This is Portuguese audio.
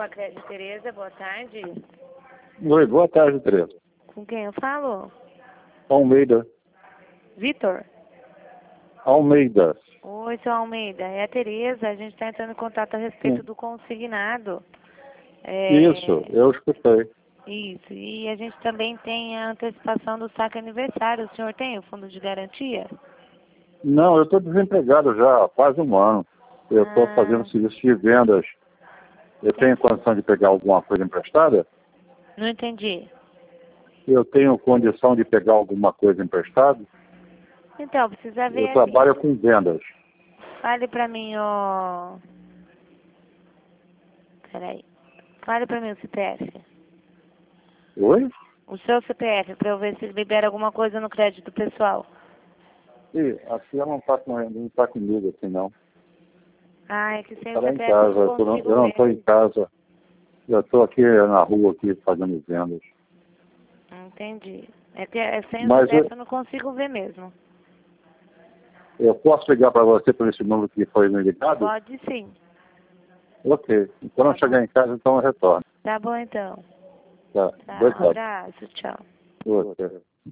com a Crédito Tereza, boa tarde. Oi, boa tarde, Tereza. Com quem eu falo? Almeida. Vitor? Almeida. Oi, seu Almeida. É a Tereza, a gente está entrando em contato a respeito Sim. do consignado. Isso, eu escutei. Isso, e a gente também tem a antecipação do saque aniversário. O senhor tem o fundo de garantia? Não, eu estou desempregado já há quase um ano. Eu estou fazendo serviço de vendas. Eu tenho condição de pegar alguma coisa emprestada? Não entendi. Eu tenho condição de pegar alguma coisa emprestada? Então, precisa ver Eu trabalho com vendas. Fale pra mim, ó. Peraí. Fale pra mim o CPF. Oi? O seu CPF, pra eu ver se libera alguma coisa no crédito pessoal. Sim, aqui ela não tá comigo aqui, não. Ah, é que sem Ela o em CPF casa, eu não consigo eu não ver. estou em casa. Eu estou aqui na rua aqui fazendo vendas. Entendi. É que sem o Mas CPF eu não consigo ver mesmo. eu posso ligar para você por esse número que foi me ligado? Pode sim. Ok. Quando eu chegar em casa, então eu retorno. Tá bom então. Tá. Tá, Boa um tarde. abraço, tchau. Boa tarde.